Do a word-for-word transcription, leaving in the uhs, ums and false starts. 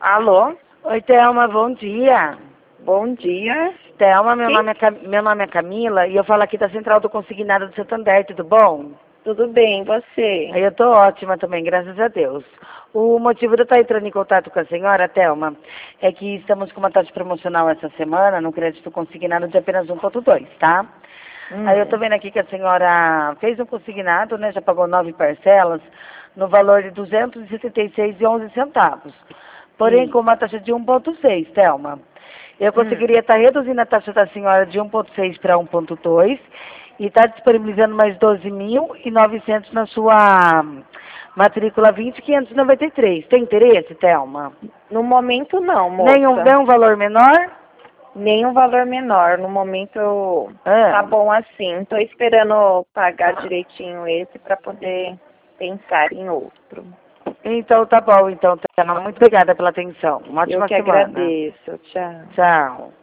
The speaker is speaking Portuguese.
Alô? Oi, Thelma, bom dia. Bom dia. Thelma, meu Quem? nome, é Cam... meu nome é Camila e eu falo aqui da Central do Consignado do Santander, tudo bom? Tudo bem, você? Aí eu tô ótima também, graças a Deus. O motivo de eu estar entrando em contato com a senhora, Thelma, é que estamos com uma taxa promocional essa semana no crédito consignado de apenas um ponto dois, tá? Hum. Aí eu tô vendo aqui que a senhora fez um consignado, né? Já pagou nove parcelas, no valor de duzentos e setenta e seis reais e onze centavos. Porém, Sim. com uma taxa de um ponto seis, Thelma. Eu Hum. conseguiria estar reduzindo a taxa da senhora de um ponto seis para um ponto dois e estar disponibilizando mais doze mil e novecentos na sua matrícula vinte mil quinhentos e noventa e três. Tem interesse, Thelma? No momento não, Nenhum, moça. nenhum valor menor? Nenhum valor menor. No momento eu... Ah. tá bom assim. Tô esperando pagar direitinho esse para poder pensar em outro. Então tá bom, então, Thelma. Muito obrigada pela atenção. Uma Eu ótima que semana. agradeço. Tchau. Tchau.